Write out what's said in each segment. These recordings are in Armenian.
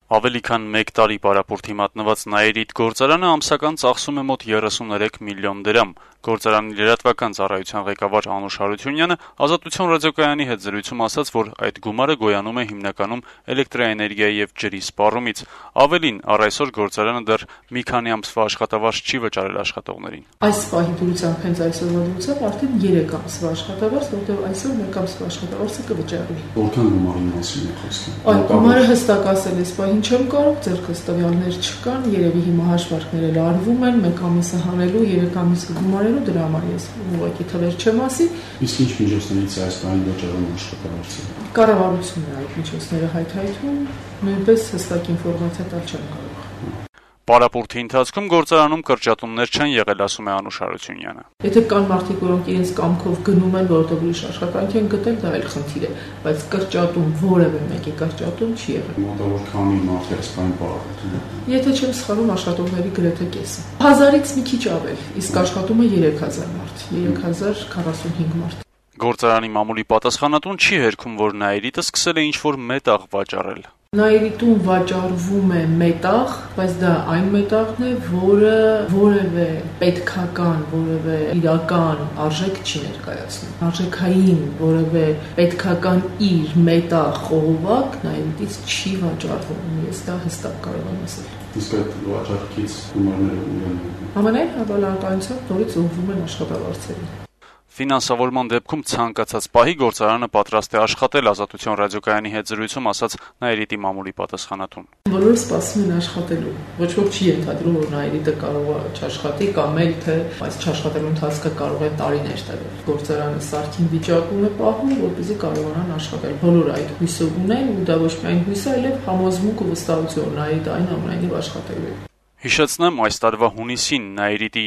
Ավելի քան 1 տարի պարապուրդի մատնված Նաիրիտ գործարանը ամսական ծախսում է մոտ 33 միլիոն դրամ։ Գործարանի լրատվական ծառայության ղեկավար Անուշ Հարությունյանը Ազատություն ռադիոկայանի հետ զրույցում ասաց, որ այդ գումարը գոյանում է հիմնականում էլեկտրաէներգիայի եւ ջրի սպառումից։ Ավելին, առ այսօր գործարանը դեռ մի քանի ամսվա աշխատավարձ չի վճարել աշխատողներին։ Այս պահի դրությամբ հենց այսօրվա դրությամբ արդեն 3 ամսվա աշխատավարձ, որտեղ այսօր 1 ամսվա աշխատավարձը կվճարվի։ Որքան գումարի մասին է խոսքը։ Այդ գումարը հստակ ասել էս պահին չեմ կարող, ձեռքս տվյալներ չկան, երևի հիմա հաշվարկներ էլ արվում են, 1 ամիսը հանելու, 3 ամիսը գումարելու, դրա համար ես ուղղակի թվեր չեմ ասի։ Իսկ ինչ միջոցներից է այս բանի վճարում աշխատավարձը։ Կառավարությունն է այդ միջոցները հայթայթում, նույնպես հստակ ինֆորմացիա տալ չեմ կարող։ Պարապուրդի ընթացքում գործարանում կրճատումներ չեն եղել, ասում է Անուշ Հարությունյանը։ Եթե կան մարդիկ, որոնք իրենց կամքով գնում են, որովհետև ուրիշ աշխատանք են գտել, դա այլ խնդիր է, բայց կրճատում, որևէ մեկի կրճատում չի եղել։ Մոտավոր քանի մարդ է այս բանի պարապուրդում։ Եթե չեմ սխալվում, աշխատողների գրեթե կեսը։ 1000-ից մի քիչ ավել, իսկ աշխատում է 3000 մարդ, 3045 մարդ։ Գործարանի մամուլի պատասխանատուն չի հերքում, որ Նաիրիտը սկսել է ինչ-որ մետաղ վաճառել։ Նաիրիտում վաճառվում է մետաղ, բայց դա այն մետաղն է, որը որևէ պետքական, որևէ իրական արժեք չի ներկայացնում։ Արժեքային որևէ պետքական իր մետաղ խողովակ Նաիրիտից չի վաճառվում։ Ես դա հստակ կարող եմ ասել։ Իսկ այդ վաճառքից գումարները ուր են։ Ամենայն հավանականությամբ նորից ուղղվում են աշխատավարձերին։ Ֆինանսավորման դեպքում ցանկացած պահի գործարանը պատրաստ է աշխատել, Ազատություն ռադիոկայանի հետ զրույցում ասաց Նաիրիտի մամուլի պատասխանատուն։ Բոլորը սպասում են աշխատելու։ Ոչ ոք չի ենթադրում, որ Նաիրիտը կարող է չաշխատի կամ էլ թե այս չաշխատելու ընթացքը կարող է տարիներ տևել։ Գործարանը սարքին վիճակում է պահում, որպեսզի կարողանան աշխատել։ Բոլորը այդ հույսով ունեն, ու դա ոչ միայն հույս է, այլև համոզմունք ու վստահություն Նաիրիտը այնուամենայնիվ աշխատելու է։ Հիշեցնեմ, այս տարվա հունիսին Նաիրիտի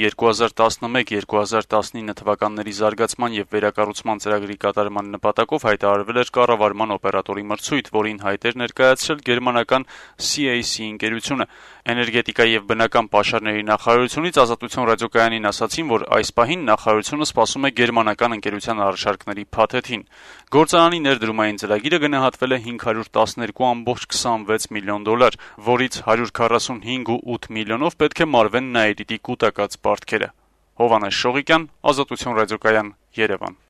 2011-2019 թվականների զարգացման եւ վերակառուցման ծրագրի կատարման նպատակով հայտարարվել էր կառավարման օպերատորի մրցույթ, որին հայտ էր ներկայացրել գերմանական CAC ընկերությունը։ Էներգետիկայի եւ բնական պաշարների նախարարությունից Ազատություն ռադիոկայանին ասացին, որ այս պահին նախարարությունը սպասում է գերմանական ընկերության առաջարկների փաթեթին։ Գործարանի ներդրումային ծրագիրը գնահատվել է 512.26 միլիոն դոլար, որից 145.8 միլիոնով պետք է մարվեն Նաիրիտի կուտակած պարտքերը։ Հովհաննես Շողիկյան, Ազատություն ռադիոկայան, Երևան։